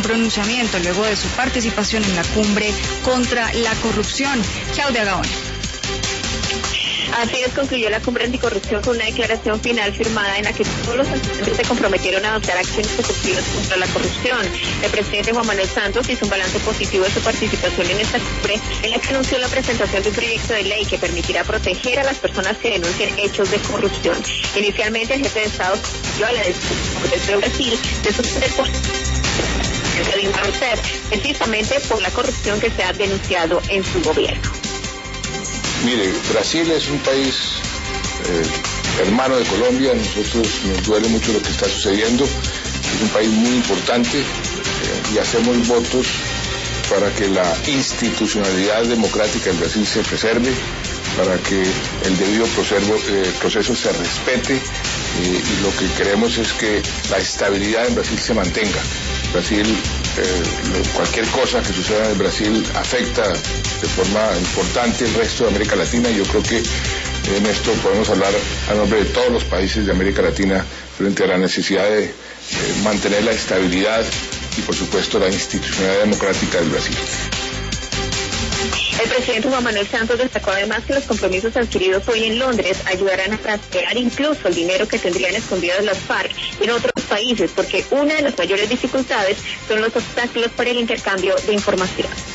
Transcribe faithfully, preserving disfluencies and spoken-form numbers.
pronunciamiento luego de su participación en la cumbre contra la corrupción. Claudia Gaona. Así es, concluyó la cumbre anticorrupción con una declaración final firmada en la que todos los asistentes se comprometieron a adoptar acciones efectivas contra la corrupción. El presidente Juan Manuel Santos hizo un balance positivo de su participación en esta cumbre, en la que anunció la presentación de un proyecto de ley que permitirá proteger a las personas que denuncien hechos de corrupción. Inicialmente, el jefe de Estado dio a la decisión de Brasil de suspender por Dilma Rousseff, precisamente por la corrupción que se ha denunciado en su gobierno. Mire, Brasil es un país eh, hermano de Colombia. A nosotros nos duele mucho lo que está sucediendo. Es un país muy importante eh, y hacemos votos para que la institucionalidad democrática en Brasil se preserve, para que el debido proceso, eh, proceso se respete, eh, y lo que queremos es que la estabilidad en Brasil se mantenga. Brasil, eh, cualquier cosa que suceda en Brasil afecta de forma importante el resto de América Latina, y yo creo que en esto podemos hablar a nombre de todos los países de América Latina frente a la necesidad de eh, mantener la estabilidad y, por supuesto, la institucionalidad democrática del Brasil. El presidente Juan Manuel Santos destacó además que los compromisos adquiridos hoy en Londres ayudarán a rastrear incluso el dinero que tendrían escondidas las FARC en otros países, porque una de las mayores dificultades son los obstáculos para el intercambio de información.